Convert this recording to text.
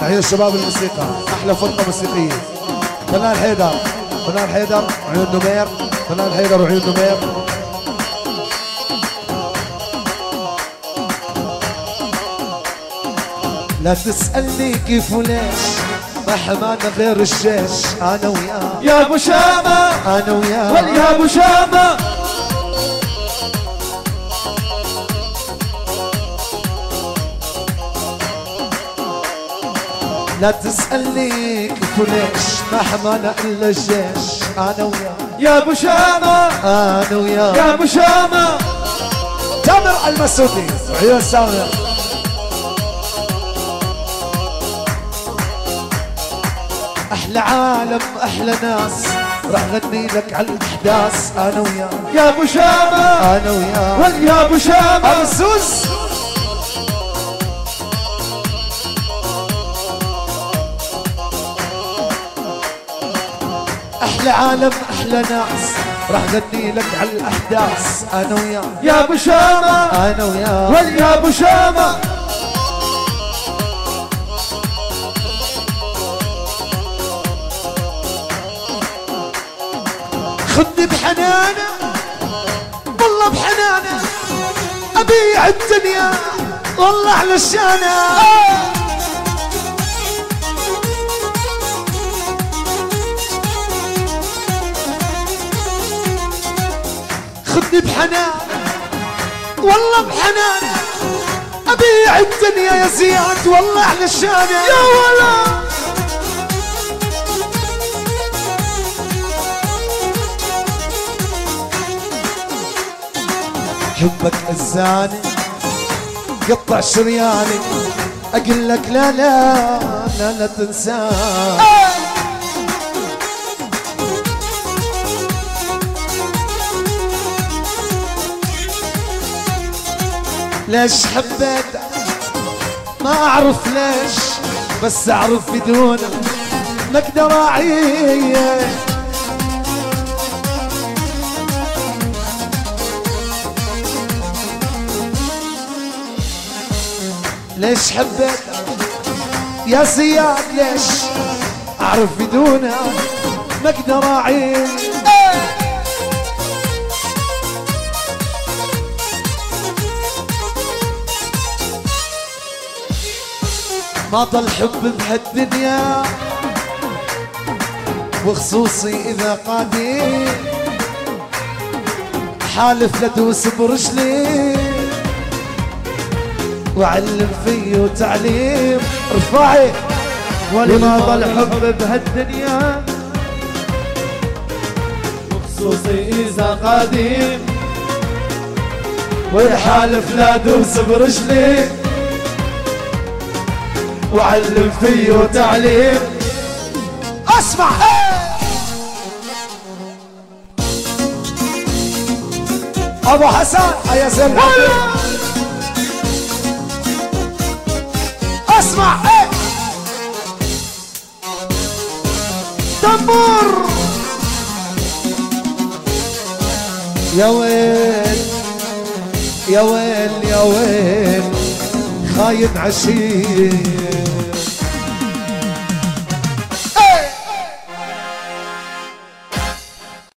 تحية الشباب الموسيقى، أحلى فرقة موسيقية. فنان حيدر، فنان حيدر وعيون نمير، فنان حيدر وعيون نمير. لا تسألني كيف وليش ما حمانا غير الجيش. أنا وياه يا ابو شامة، أنا وياه يا ابو شامة. لا تسألني كيف وليش ما حمانا إلا الجيش. أنا وياه يا ابو شامة، أنا وياه يا ابو شامة. تامر المسعودي وعيون سامر. أحلى عالم أحلى ناس راح غني لك على الأحداث. أنا وياه يا ابو شامة، أنا وياه يا ابو شامة. أرسوس. أحلى عالم أحلى ناس راح غني لك على الأحداث. أنا وياه يا ابو شامة، أنا وياه يا ابو شامة. خدني بحنانه والله بحنانه، أبيع الدنيا والله على الشانه. خدني بحنانه والله بحنانه، أبيع الدنيا يا زياد والله على الشانه. يا ولا حبك أزاني قطع شرياني، أقول لك لا لا لا لا تنساني. ليش حبيتك ما أعرف ليش، بس أعرف بدونك ما أقدر أعيش. ليش حبيتك يا زياد ليش، أعرف بدونك ما أقدر أعيش. ما ضل حب بهالدنيا وخصوصي إذا قادي، حالف لدوس برجلي وعلم فيه تعليم. ارفعي ولما ضل حب بهالدنيا وخصوصي إذا قديم، والحالف لا دوس برجلي وعلم فيه تعليم. اسمع ابو حسن يا زلمه، اسمع دمر. يا ويل يا ويل يا ويل خاين عشير.